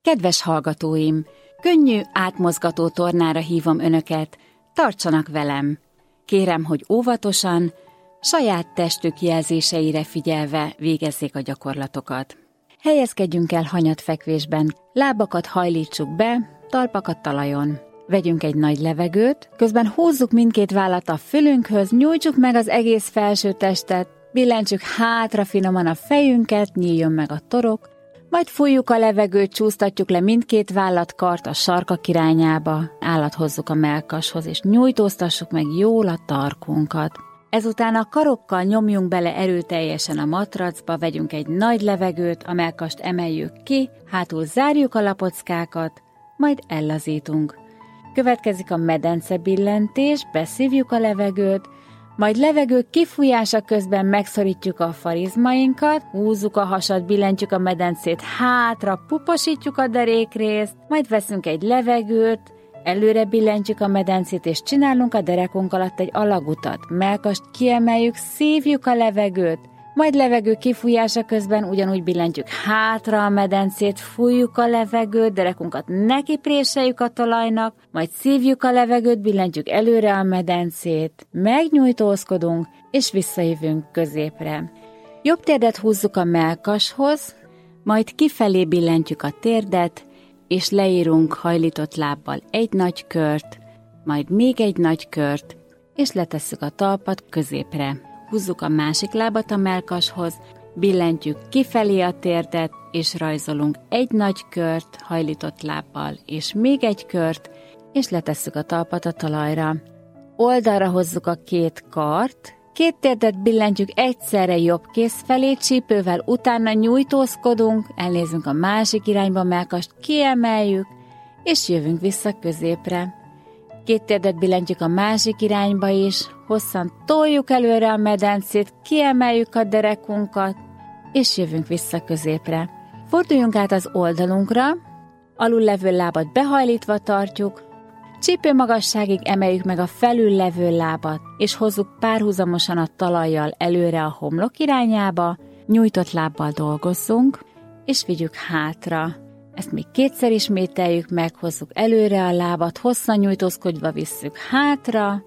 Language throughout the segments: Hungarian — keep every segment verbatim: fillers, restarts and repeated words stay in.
Kedves hallgatóim, könnyű, átmozgató tornára hívom önöket, tartsanak velem. Kérem, hogy óvatosan, saját testük jelzéseire figyelve végezzék a gyakorlatokat. Helyezkedjünk el hanyatfekvésben, lábakat hajlítsuk be, talpakat talajon. Vegyünk egy nagy levegőt, közben húzzuk mindkét vállat a fülünkhöz, nyújtsuk meg az egész felső testet, billentsük hátra finoman a fejünket, nyíljon meg a torok, majd fújjuk a levegőt, csúsztatjuk le mindkét vállat, kart a sarkak irányába, állat hozzuk a mellkashoz, és nyújtóztassuk meg jól a tarkunkat. Ezután a karokkal nyomjunk bele erőteljesen a matracba, vegyünk egy nagy levegőt, a mellkast emeljük ki, hátul zárjuk a lapockákat, majd ellazítunk. Következik a medence billentés, beszívjuk a levegőt, majd levegő kifújása közben megszorítjuk a farizmainkat, húzzuk a hasat, billentjük a medencét hátra, puposítjuk a derékrészt, majd veszünk egy levegőt, előre billentjük a medencét, és csinálunk a derekunk alatt egy alagutat. Mellkast kiemeljük, szívjuk a levegőt, majd levegő kifújása közben ugyanúgy billentjük hátra a medencét, fújjuk a levegőt, derekunkat nekipréseljük a talajnak, majd szívjuk a levegőt, billentjük előre a medencét, megnyújtózkodunk, és visszajövünk középre. Jobb térdet húzzuk a mellkashoz, majd kifelé billentjük a térdet, és leírunk hajlított lábbal egy nagy kört, majd még egy nagy kört, és letesszük a talpat középre. Húzzuk a másik lábat a mellkashoz, billentjük kifelé a térdet, és rajzolunk egy nagy kört hajlított lábbal, és még egy kört, és letesszük a talpat a talajra. Oldalra hozzuk a két kart, két térdet billentjük egyszerre jobb kéz felé, csípővel utána nyújtózkodunk, elnézünk a másik irányba, mellkast kiemeljük, és jövünk vissza középre. Két térdet billentjük a másik irányba is, hosszan toljuk előre a medencét, kiemeljük a derekunkat, és jövünk vissza középre. Forduljunk át az oldalunkra, alul levő lábat behajlítva tartjuk, csípő magasságig emeljük meg a felül levő lábat, és hozzuk párhuzamosan a talajjal előre a homlok irányába, nyújtott lábbal dolgozzunk, és vigyük hátra. Ezt még kétszer ismételjük meg, hozzuk előre a lábat, hosszan nyújtózkodva visszük hátra,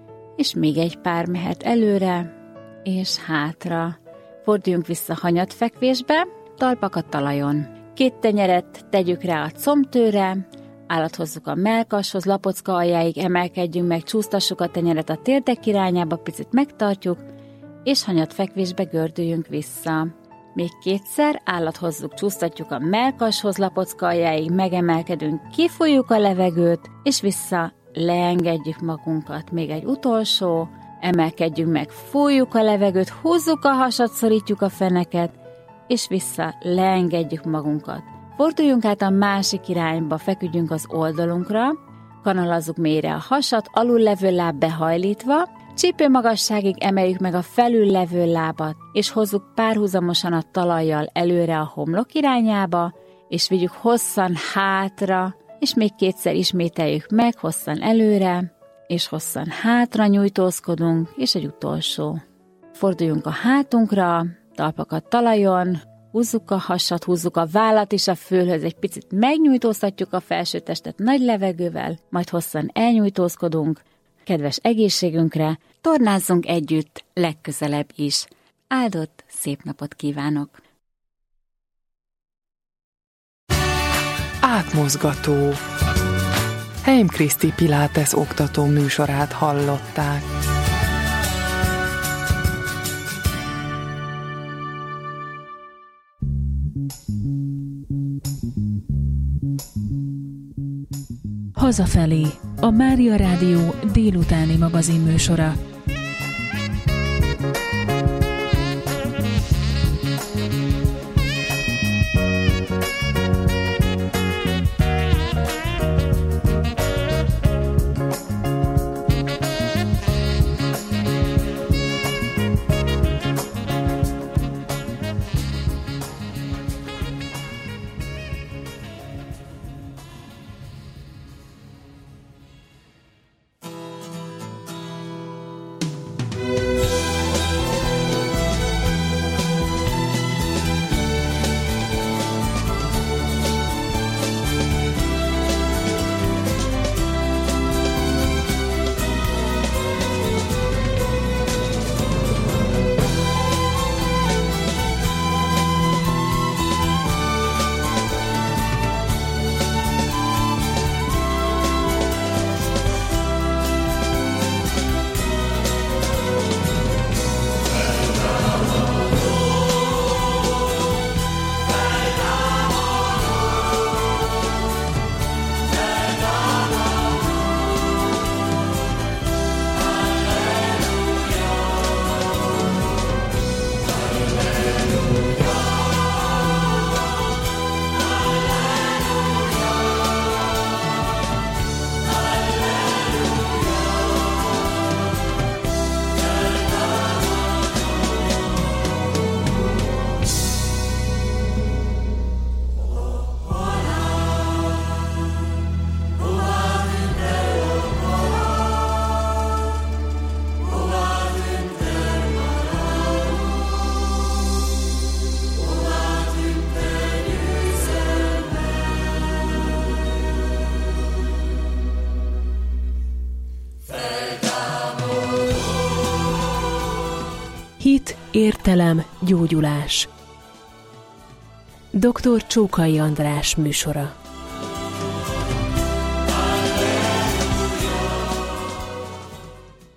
és még egy pár mehet előre, és hátra. Forduljunk vissza hanyatfekvésbe, talpak a talajon. Két tenyeret tegyük rá a combtőre, állat hozzuk a mellkashoz, lapocka aljáig emelkedjünk meg, csúsztassuk a tenyeret a térdek irányába, picit megtartjuk, és hanyatfekvésbe gördüljünk vissza. Még kétszer, állat hozzuk, csúsztatjuk a mellkashoz, lapocka aljáig, megemelkedünk, kifújjuk a levegőt, és vissza leengedjük magunkat. Még egy utolsó, emelkedjünk meg, fújjuk a levegőt, húzzuk a hasat, szorítjuk a feneket, és vissza leengedjük magunkat. Forduljunk át a másik irányba, feküdjünk az oldalunkra, kanalazzuk mélyre a hasat, alul levő láb behajlítva, csípő magasságig emeljük meg a felül levő lábat, és hozzuk párhuzamosan a talajjal előre a homlok irányába, és vigyük hosszan hátra, és még kétszer ismételjük meg, hosszan előre, és hosszan hátra nyújtózkodunk, és egy utolsó. Forduljunk a hátunkra, talpakat talajon, húzzuk a hasat, húzzuk a vállat is a fülhöz, egy picit megnyújtóztatjuk a felső testet nagy levegővel, majd hosszan elnyújtózkodunk, kedves egészségünkre, tornázzunk együtt legközelebb is. Áldott szép napot kívánok! Átmozgató. Heim Kriszti Pilates oktató műsorát hallották. Hazafelé, a Mária Rádió délutáni magazinműsora. Hit, értelem, gyógyulás. doktor Csókai András műsora.